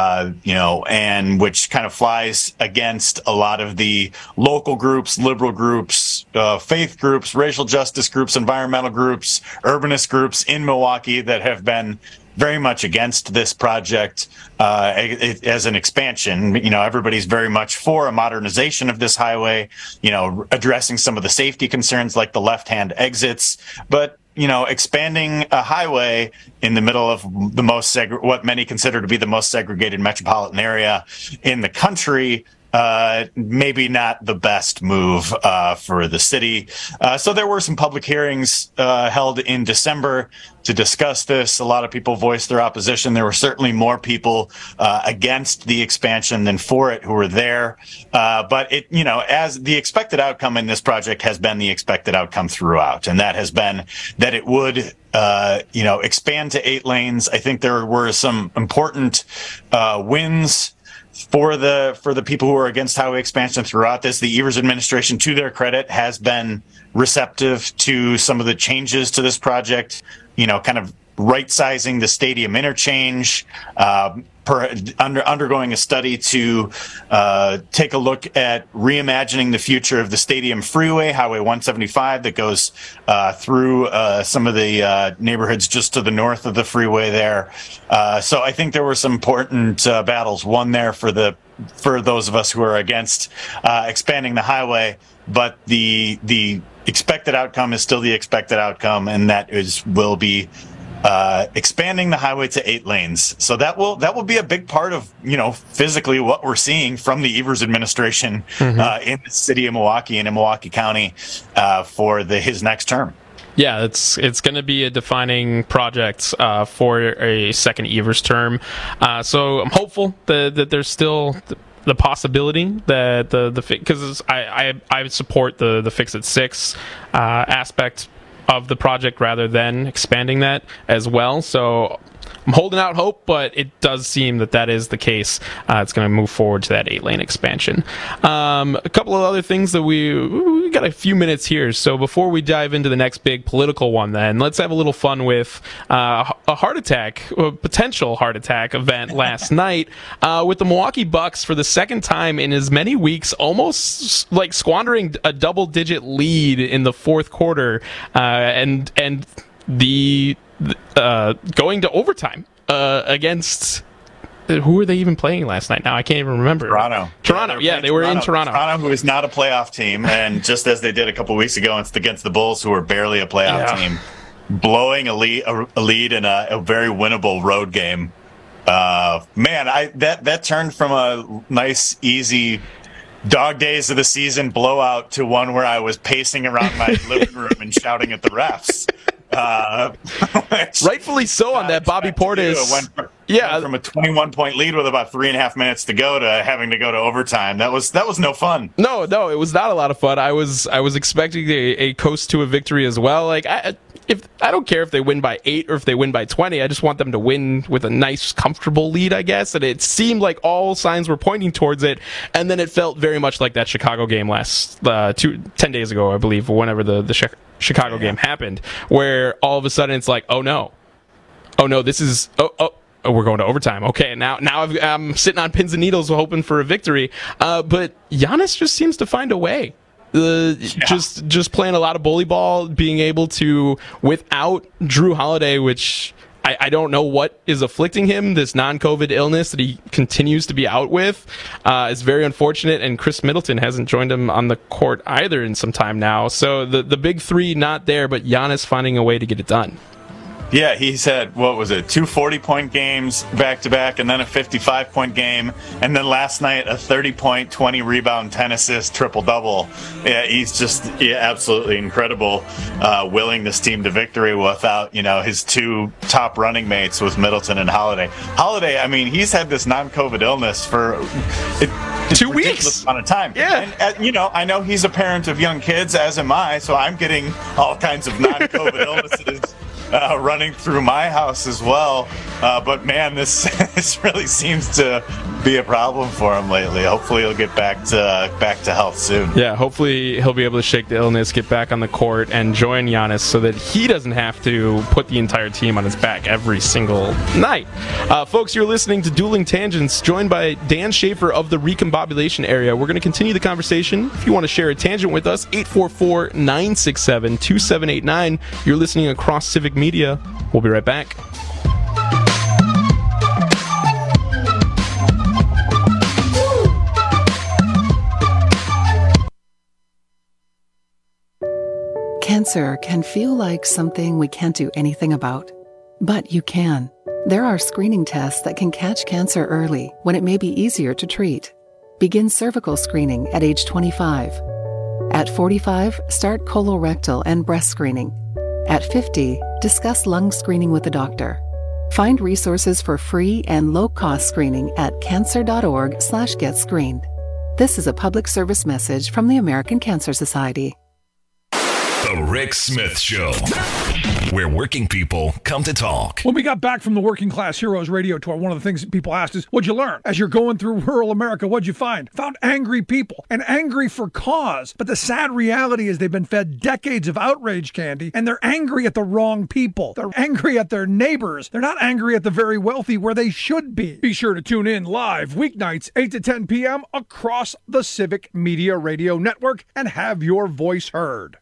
And which kind of flies against a lot of the local groups, liberal groups, faith groups, racial justice groups, environmental groups, urbanist groups in Milwaukee that have been very much against this project as an expansion. Everybody's very much for a modernization of this highway, addressing some of the safety concerns like the left-hand exits, but expanding a highway in the middle of the what many consider to be the most segregated metropolitan area in the country, maybe not the best move for the city. So there were some public hearings held in December to discuss this. A lot of people voiced their opposition. There were certainly more people against the expansion than for it who were there. But as the expected outcome in this project has been the expected outcome throughout, and that has been that it would expand to 8 lanes. I think there were some important wins for the people who are against highway expansion throughout this. The Evers administration, to their credit, has been receptive to some of the changes to this project, kind of right-sizing the stadium interchange, undergoing a study to take a look at reimagining the future of the stadium freeway, Highway 175, that goes through some of the neighborhoods just to the north of the freeway there. So I think there were some important battles won there for those of us who are against expanding the highway. But the expected outcome is still the expected outcome, and that will be expanding the highway to 8 lanes. So that will be a big part of, physically what we're seeing from the Evers administration in the city of Milwaukee and in Milwaukee County for his next term. Yeah, it's going to be a defining project for a second Evers term. So I'm hopeful that there's still the possibility that because I support the Fix at 6 aspect of the project rather than expanding that as well. So I'm holding out hope, but it does seem that is the case. It's going to move forward to that 8-lane expansion. A couple of other things that we got a few minutes here. So before we dive into the next big political one, then let's have a little fun with a potential heart attack event last night with the Milwaukee Bucks for the second time in as many weeks, almost like squandering a double-digit lead in the fourth quarter, and the going to overtime against who were they even playing last night? Now I can't even remember. Toronto. Yeah, they were in Toronto. Toronto, who is not a playoff team, and just as they did a couple weeks ago against the Bulls, who were barely a playoff team, blowing a lead in a very winnable road game. That turned from a nice, easy dog days of the season blowout to one where I was pacing around my living room and shouting at the refs. Rightfully so on that Bobby Portis. Went from a 21-point lead with about 3.5 minutes to go to having to go to overtime. That was no fun. No, it was not a lot of fun. I was expecting a coast to a victory as well. Like I don't care if they win by 8 or if they win by 20. I just want them to win with a nice, comfortable lead, I guess. And it seemed like all signs were pointing towards it. And then it felt very much like that Chicago game 10 days ago, I believe, whenever the Chicago game happened, where all of a sudden it's like, oh no, this is we're going to overtime. Okay, now I'm sitting on pins and needles hoping for a victory. But Giannis just seems to find a way. Just playing a lot of bully ball, being able to, without Drew Holiday, which I don't know what is afflicting him, this non-COVID illness that he continues to be out with, is very unfortunate, and Chris Middleton hasn't joined him on the court either in some time now. So the big three not there, but Giannis finding a way to get it done. Yeah, he's had, 2 40-point games back-to-back, and then a 55-point game, and then last night a 30-point, 20-rebound, 10-assist, triple-double. Yeah, he's just absolutely incredible, willing this team to victory without, his 2 top running mates with Middleton and Holiday. Holiday, I mean, he's had this non-COVID illness for 2 weeks amount of time. Yeah. And, I know he's a parent of young kids, as am I, so I'm getting all kinds of non-COVID illnesses running through my house as well. But man, this really seems to be a problem for him lately. Hopefully he'll get back to health soon. Yeah, hopefully he'll be able to shake the illness, get back on the court, and join Giannis so that he doesn't have to put the entire team on his back every single night. Folks, you're listening to Dueling Tangents, joined by Dan Schaefer of the Recombobulation Area. We're going to continue the conversation. If you want to share a tangent with us, 844-967-2789. You're listening across Civic Media. We'll be right back. Cancer can feel like something we can't do anything about. But you can. There are screening tests that can catch cancer early when it may be easier to treat. Begin cervical screening at age 25. At 45, start colorectal and breast screening. At 50, discuss lung screening with a doctor. Find resources for free and low-cost screening at cancer.org/getscreened. This is a public service message from the American Cancer Society. The Rick Smith Show, where working people come to talk. When we got back from the Working Class Heroes radio tour, one of the things that people asked is, what'd you learn? As you're going through rural America, what'd you find? Found angry people, and angry for cause. But the sad reality is they've been fed decades of outrage candy, and they're angry at the wrong people. They're angry at their neighbors. They're not angry at the very wealthy where they should be. Be sure to tune in live weeknights, 8 to 10 p.m. across the Civic Media Radio Network and have your voice heard.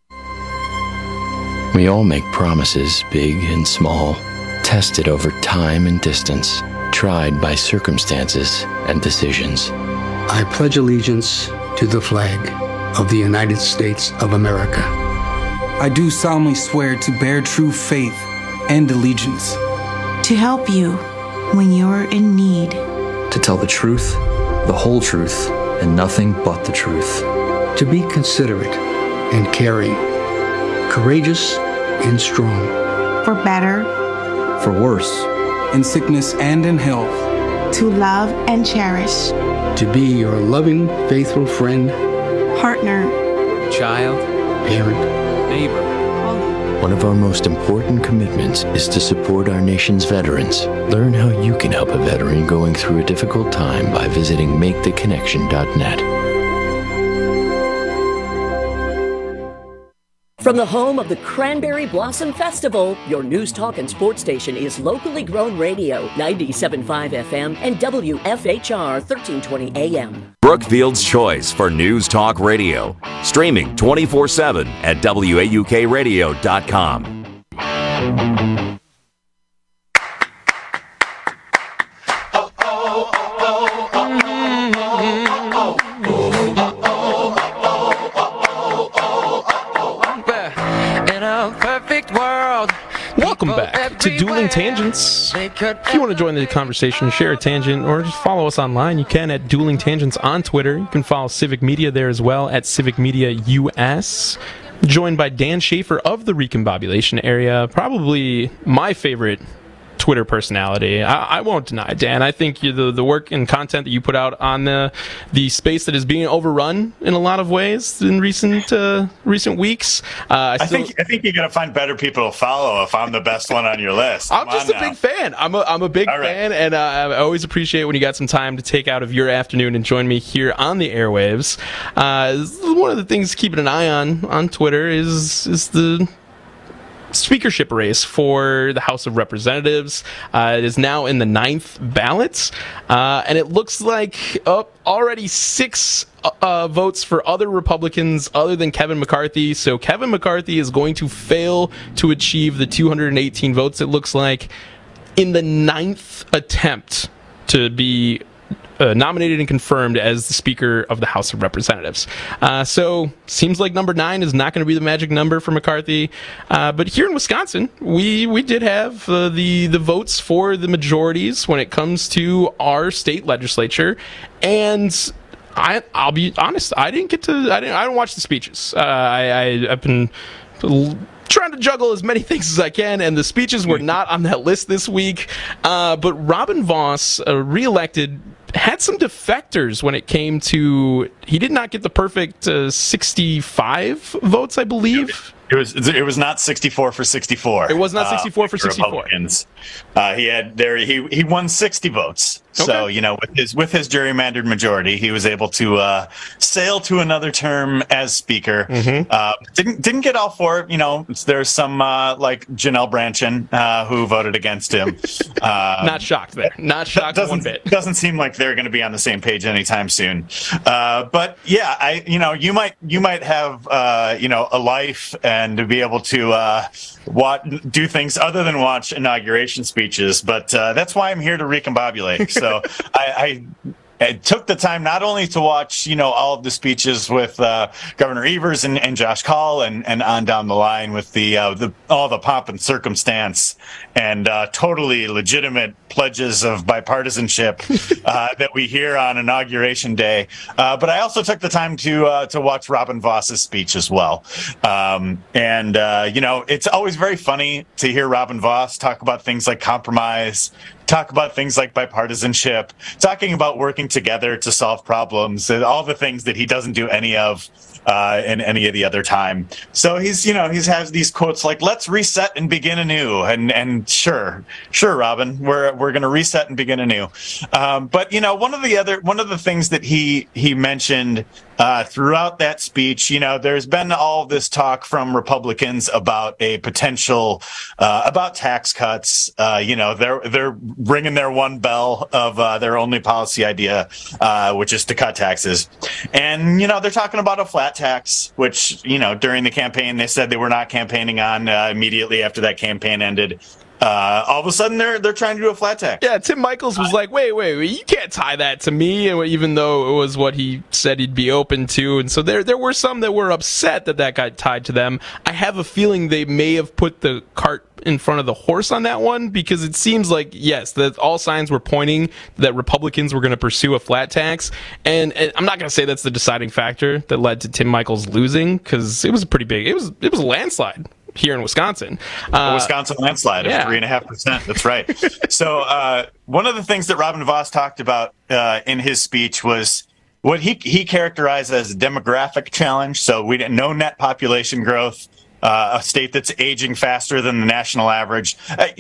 We all make promises, big and small, tested over time and distance, tried by circumstances and decisions. I pledge allegiance to the flag of the United States of America. I do solemnly swear to bear true faith and allegiance. To help you when you're in need. To tell the truth, the whole truth, and nothing but the truth. To be considerate and caring. Courageous and strong. For better. For worse. In sickness and in health. To love and cherish. To be your loving, faithful friend. Partner. Child. Parent. Neighbor. One of our most important commitments is to support our nation's veterans. Learn how you can help a veteran going through a difficult time by visiting maketheconnection.net. From the home of the Cranberry Blossom Festival, your news, talk, and sports station is locally grown radio, 97.5 FM and WFHR 1320 AM. Brookfield's choice for news talk radio. Streaming 24/7 at WAUKradio.com. Welcome back to Dueling Tangents. If you want to join the conversation, share a tangent, or just follow us online, you can at Dueling Tangents on Twitter. You can follow Civic Media there as well at Civic Media US. Joined by Dan Schaefer of the Recombobulation area, probably my favorite Twitter personality. I won't deny, Dan. I think the work and content that you put out on the space that is being overrun in a lot of ways in recent weeks. I think you're gonna find better people to follow if I'm the best one on your list. I'm just a big fan. I'm a big fan, and I always appreciate when you got some time to take out of your afternoon and join me here on the airwaves. One of the things keeping an eye on Twitter is the speakership race for the House of Representatives. It is now in the 9th ballot, and it looks like already 6 votes for other Republicans other than Kevin McCarthy. So Kevin McCarthy is going to fail to achieve the 218 votes, it looks like, in the 9th attempt to be nominated and confirmed as the Speaker of the House of Representatives. So seems like number 9 is not going to be the magic number for McCarthy. But here in Wisconsin, we did have the votes for the majorities when it comes to our state legislature, and I'll be honest, I don't watch the speeches. I've been trying to juggle as many things as I can, and the speeches were not on that list this week. But Robin Vos, reelected, had some defectors when it came to, he did not get the perfect 65 votes, I believe. It was not 64 for 64. It was not 64 for 64. He won 60 votes. Okay. So, with his gerrymandered majority, he was able to sail to another term as Speaker. Mm-hmm. Didn't get all for it. There's some like Janelle Brandtjen who voted against him. Not shocked there. Not shocked one bit. Doesn't seem like they're going to be on the same page anytime soon. But yeah, you might have a life and to be able to do things other than watch inauguration speeches. But that's why I'm here to recombobulate. So I took the time not only to watch, all of the speeches with Governor Evers and Josh Kaul and on down the line with all the pomp and circumstance and totally legitimate pledges of bipartisanship that we hear on Inauguration Day. But I also took the time to watch Robin Vos's speech as well. It's always very funny to hear Robin Vos talk about things like compromise, talk about things like bipartisanship, talking about working together to solve problems, and all the things that he doesn't do any of in any of the other time. So he has these quotes like, "Let's reset and begin anew," and sure, Robin, we're going to reset and begin anew. But one of the things that he mentioned throughout that speech, there's been all this talk from Republicans about a potential about tax cuts. They're ringing their one bell of their only policy idea, which is to cut taxes. And they're talking about a flat tax, which during the campaign they said they were not campaigning on immediately after that campaign ended. all of a sudden they're trying to do a flat tax. Yeah, Tim Michels was like, wait, you can't tie that to me, even though it was what he said he'd be open to. And so there were some that were upset that got tied to them. I have a feeling they may have put the cart in front of the horse on that one, because it seems like, yes, that all signs were pointing that Republicans were going to pursue a flat tax. And I'm not going to say that's the deciding factor that led to Tim Michels losing, because it was pretty big. It was a landslide here in Wisconsin. A Wisconsin landslide of 3.5%. That's right. So one of the things that Robin Vos talked about in his speech was what he characterized as a demographic challenge. So we didn't know net population growth, a state that's aging faster than the national average.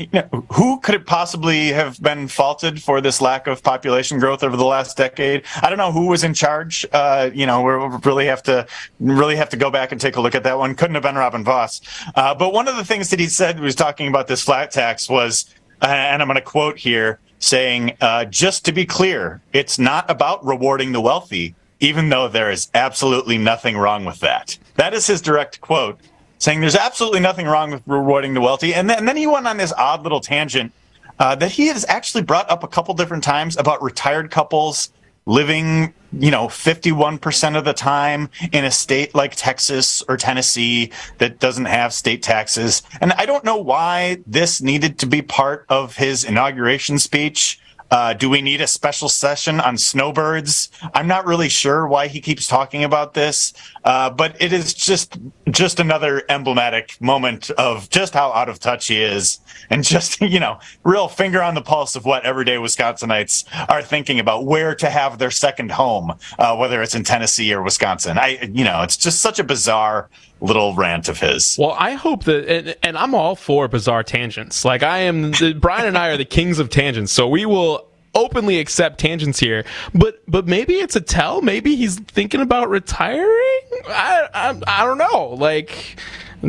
Who could it possibly have been faulted for this lack of population growth over the last decade? I don't know who was in charge. We really have to go back and take a look at that one. Couldn't have been Robin Vos. But one of the things that he said, was talking about this flat tax, was, and I'm going to quote here, saying, just to be clear, it's not about rewarding the wealthy, even though there is absolutely nothing wrong with that. That is his direct quote, saying there's absolutely nothing wrong with rewarding the wealthy. And then he went on this odd little tangent that he has actually brought up a couple different times about retired couples living, 51% of the time in a state like Texas or Tennessee that doesn't have state taxes. And I don't know why this needed to be part of his inauguration speech. Do we need a special session on snowbirds? I'm not really sure why he keeps talking about this, but it is just another emblematic moment of just how out of touch he is, and just, real finger on the pulse of what everyday Wisconsinites are thinking about where to have their second home, whether it's in Tennessee or Wisconsin. It's just such a bizarre little rant of his. Well, I hope that, and I'm all for bizarre tangents. Like Brian and I are the kings of tangents, so we will openly accept tangents here. But maybe it's a tell. Maybe he's thinking about retiring. I don't know. Like,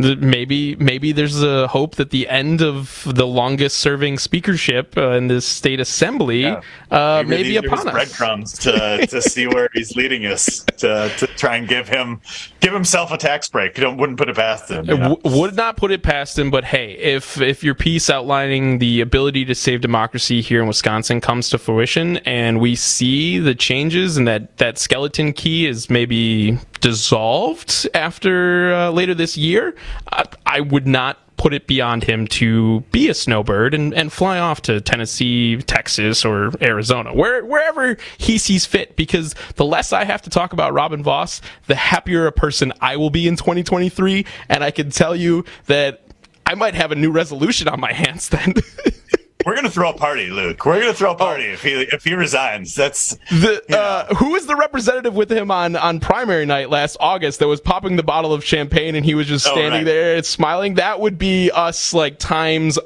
maybe there's a hope that the end of the longest serving speakership in this state assembly may be upon us. Breadcrumbs to see where he's leading us, to try and give himself a tax break. Wouldn't put it past him. Would not put it past him. But hey, if your piece outlining the ability to save democracy here in Wisconsin comes to fruition, and we see the changes, and that skeleton key is maybe dissolved after later this year, I would not put it beyond him to be a snowbird and fly off to Tennessee, Texas, or Arizona, wherever he sees fit, because the less I have to talk about Robin Vos, the happier a person I will be in 2023, and I can tell you that I might have a new resolution on my hands then. We're going to throw a party, Luke. We're going to throw a party if he resigns. That's who was the representative with him on primary night last August that was popping the bottle of champagne and he was just standing there and smiling? That would be us, like, times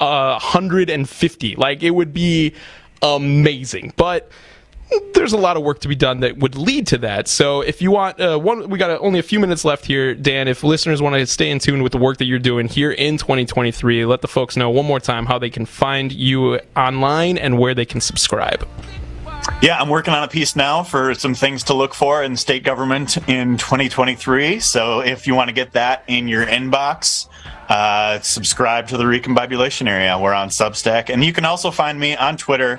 150. Like, it would be amazing. But there's a lot of work to be done that would lead to that. So if you want, we got only a few minutes left here, Dan. If listeners want to stay in tune with the work that you're doing here in 2023, let the folks know one more time how they can find you online and where they can subscribe. Yeah, I'm working on a piece now for some things to look for in state government in 2023. So if you want to get that in your inbox, subscribe to the Recombobulation Area. We're on Substack. And you can also find me on Twitter,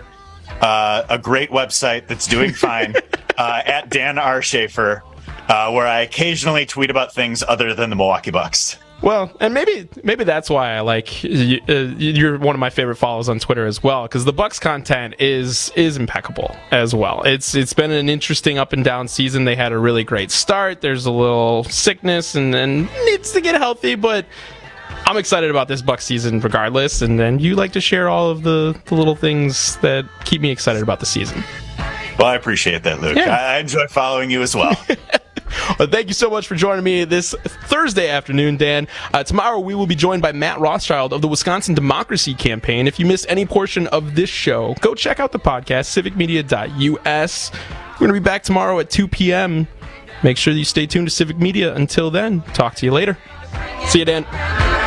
a great website that's doing fine, at Dan R. Schaefer, where I occasionally tweet about things other than the Milwaukee Bucks. Well, and maybe that's why I like you're one of my favorite follows on Twitter as well, because the Bucks content is impeccable as well. It's been an interesting up and down season. They had a really great start. There's a little sickness and needs to get healthy, but I'm excited about this Bucks season regardless, and then you like to share all of the little things that keep me excited about the season. Well, I appreciate that, Luke. Yeah. I enjoy following you as well. Well, thank you so much for joining me this Thursday afternoon, Dan. Tomorrow we will be joined by Matt Rothschild of the Wisconsin Democracy Campaign. If you missed any portion of this show, go check out the podcast, civicmedia.us. We're going to be back tomorrow at 2 p.m. Make sure that you stay tuned to Civic Media. Until then, talk to you later. See you, Dan.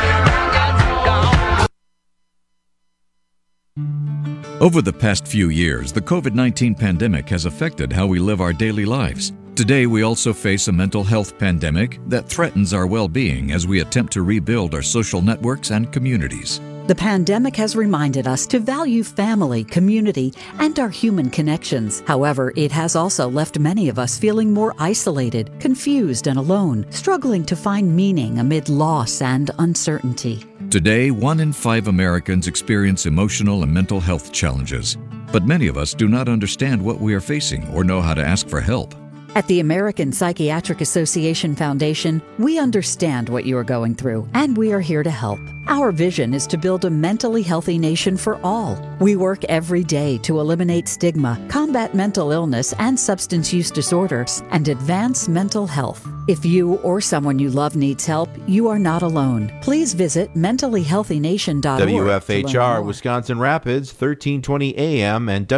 Over the past few years, the COVID-19 pandemic has affected how we live our daily lives. Today, we also face a mental health pandemic that threatens our well-being as we attempt to rebuild our social networks and communities. The pandemic has reminded us to value family, community, and our human connections. However, it has also left many of us feeling more isolated, confused, and alone, struggling to find meaning amid loss and uncertainty. Today, 1 in 5 Americans experience emotional and mental health challenges. But many of us do not understand what we are facing or know how to ask for help. At the American Psychiatric Association Foundation, we understand what you are going through, and we are here to help. Our vision is to build a mentally healthy nation for all. We work every day to eliminate stigma, combat mental illness and substance use disorders, and advance mental health. If you or someone you love needs help, you are not alone. Please visit mentallyhealthynation.org. WFHR Wisconsin Rapids, 1320 AM and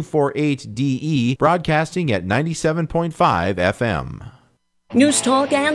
W248DE, broadcasting at 97.5 FM. News Talk and